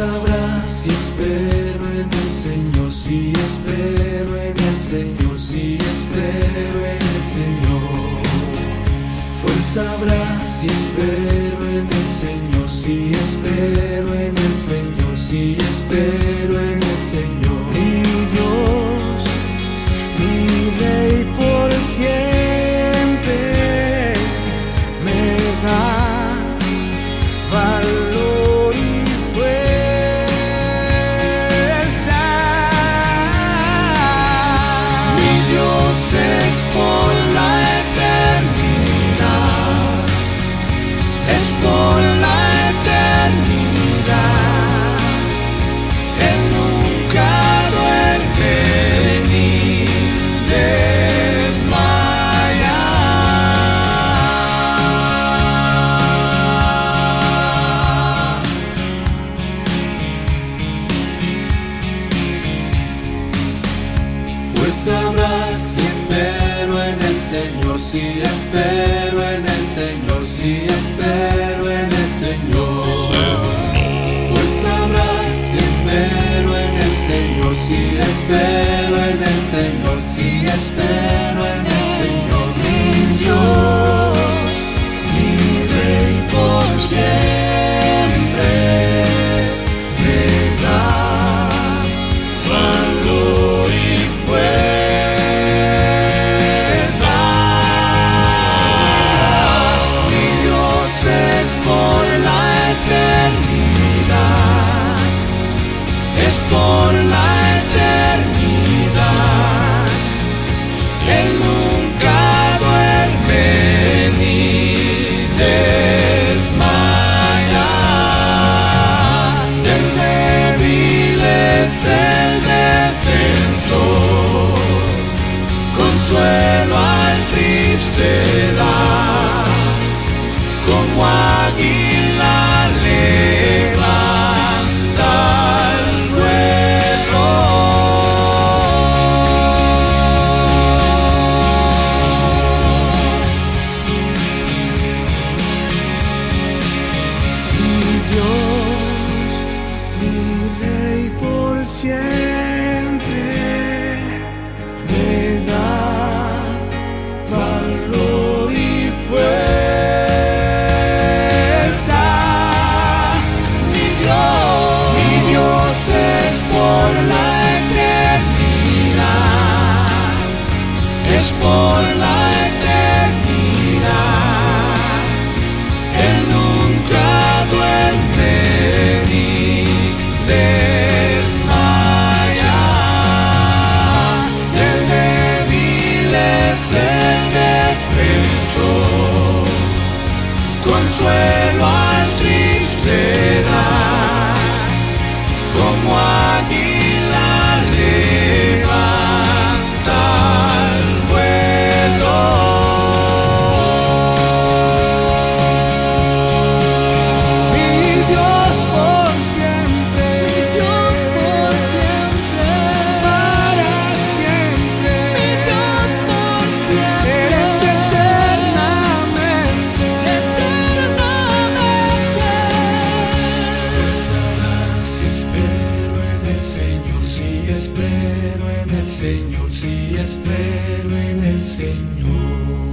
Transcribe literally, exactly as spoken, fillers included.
sabrás si espero en el Señor, si espero en el Señor, si espero en el Señor. Pues sabrás si espero en el Señor, si espero en el Señor, si espero en el Señor. Mi Dios, mi Rey por siempre me da valor y fuerza. Mi Dios es por la eternidad, es por la eternidad. Él nunca duerme ni desmaya. Pues sabrás si espero en el Señor, si espero en el Señor, si espero en el Señor. Pues sabrás si espero en el Señor, si espero en el Señor, si espero en el Señor. Mi Dios, mi Rey por siempre me da valor y fuerza. Mi Dios es por la eternidad, es por la eternidad. Él nunca duerme ni desmaya. Del débil es el defensor, consuelo al triste da, como águila levanta el vuelo. Mi Dios, mi Rey por siempre me da valor y fuerza. Mi Dios, mi Dios es por la eternidad, es por la eternidad. Él nunca duerme ni desmaya. El débil es el defensor, consuelo al triste da, como águila levanta el vuelo. Mi Dios por siempre, mi Dios por siempre, para siempre, mi Dios por siempre. Eres eternamente, eternamente. Pues sabrás si espero en el Señor, si espero en el Señor, si espero en el Señor.